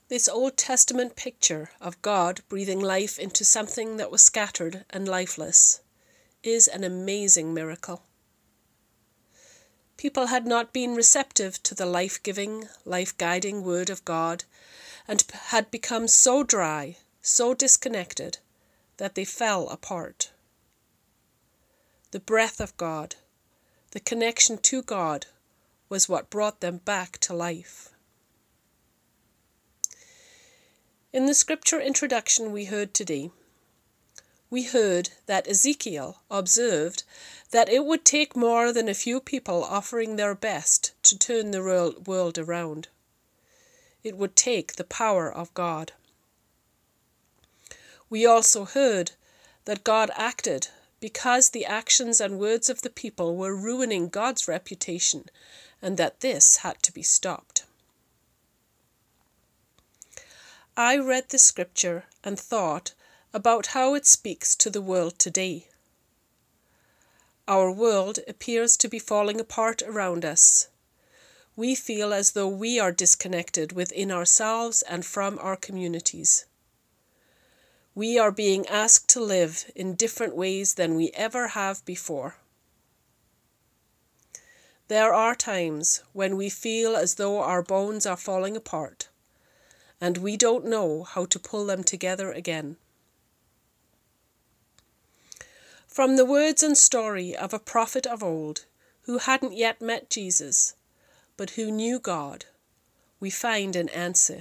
This Old Testament picture of God breathing life into something that was scattered and lifeless is an amazing miracle. People had not been receptive to the life-giving, life-guiding Word of God and had become so dry, so disconnected, that they fell apart. The breath of God, the connection to God, was what brought them back to life. In the scripture introduction we heard today, we heard that Ezekiel observed that it would take more than a few people offering their best to turn the world around. It would take the power of God. We also heard that God acted because the actions and words of the people were ruining God's reputation, and that this had to be stopped. I read the scripture and thought about how it speaks to the world today. Our world appears to be falling apart around us. We feel as though we are disconnected within ourselves and from our communities. We are being asked to live in different ways than we ever have before. There are times when we feel as though our bones are falling apart, and we don't know how to pull them together again. From the words and story of a prophet of old who hadn't yet met Jesus, but who knew God, we find an answer.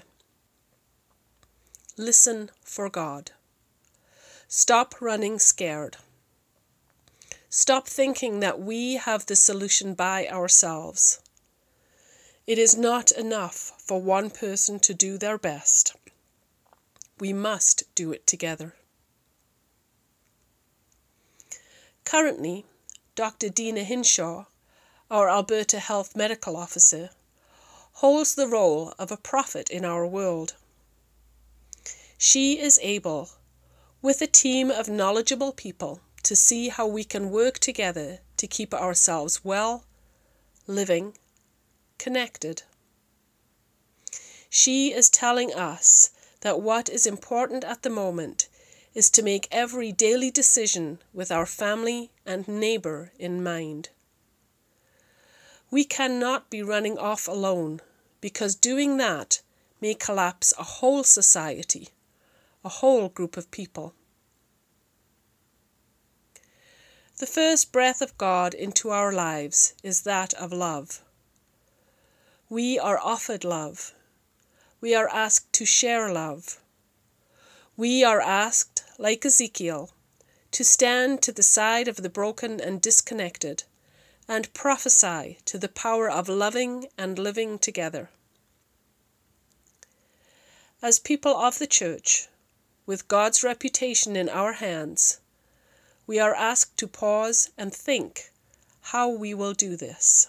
Listen for God. Stop running scared. Stop thinking that we have the solution by ourselves. It is not enough for one person to do their best. We must do it together. Currently, Dr. Dina Hinshaw, our Alberta Health Medical Officer, holds the role of a prophet in our world. She is able, with a team of knowledgeable people, to see how we can work together to keep ourselves well, living, connected. She is telling us that what is important at the moment is to make every daily decision with our family and neighbour in mind. We cannot be running off alone, because doing that may collapse a whole society, a whole group of people. The first breath of God into our lives is that of love. We are offered love. We are asked to share love. We are asked, like Ezekiel, to stand to the side of the broken and disconnected and prophesy to the power of loving and living together. As people of the Church, with God's reputation in our hands, we are asked to pause and think how we will do this.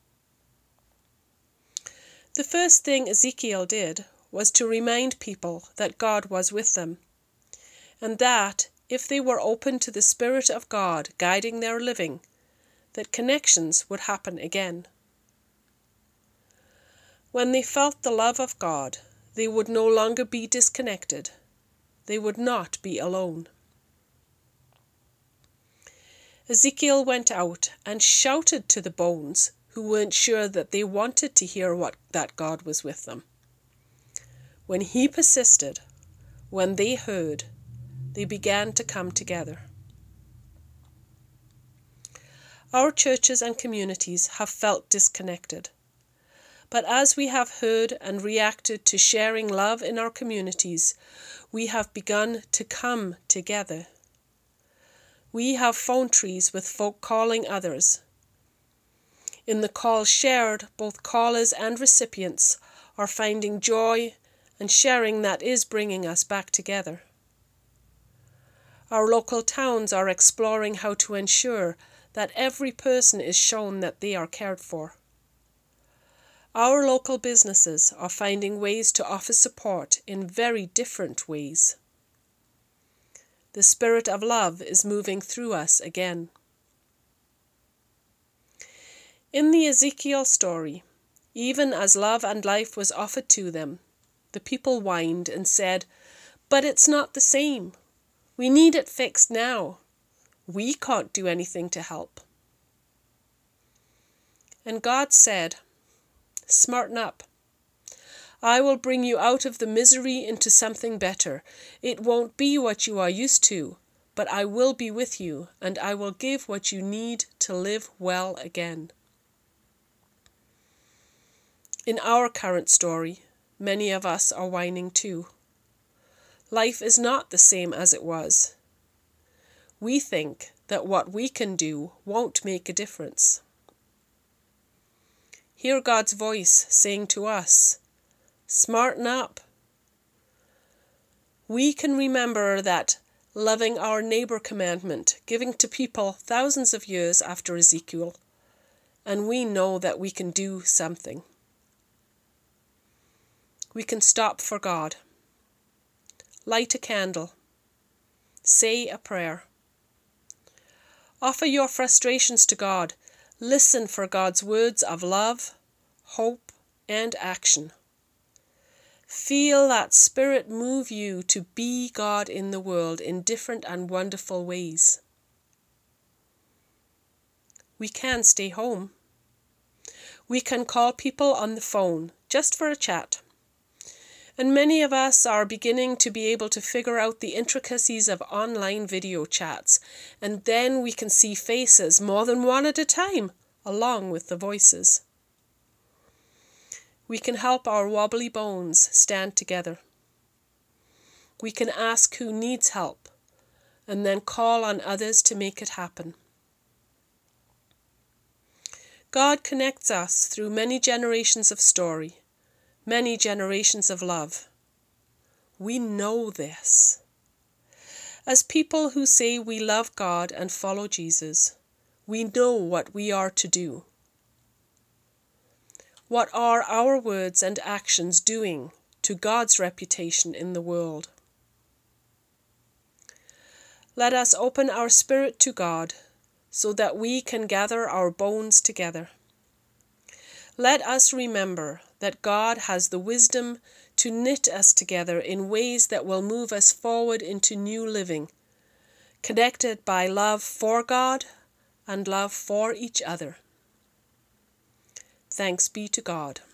The first thing Ezekiel did was to remind people that God was with them, and that if they were open to the Spirit of God guiding their living, that connections would happen again. When they felt the love of God, they would no longer be disconnected. They would not be alone. Ezekiel went out and shouted to the bones who weren't sure that they wanted to hear that God was with them. When he persisted, when they heard, they began to come together. Our churches and communities have felt disconnected. But as we have heard and reacted to sharing love in our communities, we have begun to come together. We have phone trees with folk calling others. In the call shared, both callers and recipients are finding joy and sharing that is bringing us back together. Our local towns are exploring how to ensure that every person is shown that they are cared for. Our local businesses are finding ways to offer support in very different ways. The Spirit of love is moving through us again. In the Ezekiel story, even as love and life was offered to them, the people whined and said, "But it's not the same. We need it fixed now. We can't do anything to help." And God said, "Smarten up. I will bring you out of the misery into something better. It won't be what you are used to, but I will be with you, and I will give what you need to live well again." In our current story, many of us are whining too. Life is not the same as it was. We think that what we can do won't make a difference. Hear God's voice saying to us, "Smarten up." We can remember that loving our neighbor commandment given to people thousands of years after Ezekiel, and we know that we can do something. We can stop for God, light a candle, say a prayer, offer your frustrations to God, listen for God's words of love, hope, and action. Feel that Spirit move you to be God in the world in different and wonderful ways. We can stay home. We can call people on the phone just for a chat. And many of us are beginning to be able to figure out the intricacies of online video chats, and then we can see faces more than one at a time, along with the voices. We can help our wobbly bones stand together. We can ask who needs help, and then call on others to make it happen. God connects us through many generations of story, many generations of love. We know this. As people who say we love God and follow Jesus, we know what we are to do. What are our words and actions doing to God's reputation in the world? Let us open our spirit to God so that we can gather our bones together. Let us remember that God has the wisdom to knit us together in ways that will move us forward into new living, connected by love for God and love for each other. Thanks be to God.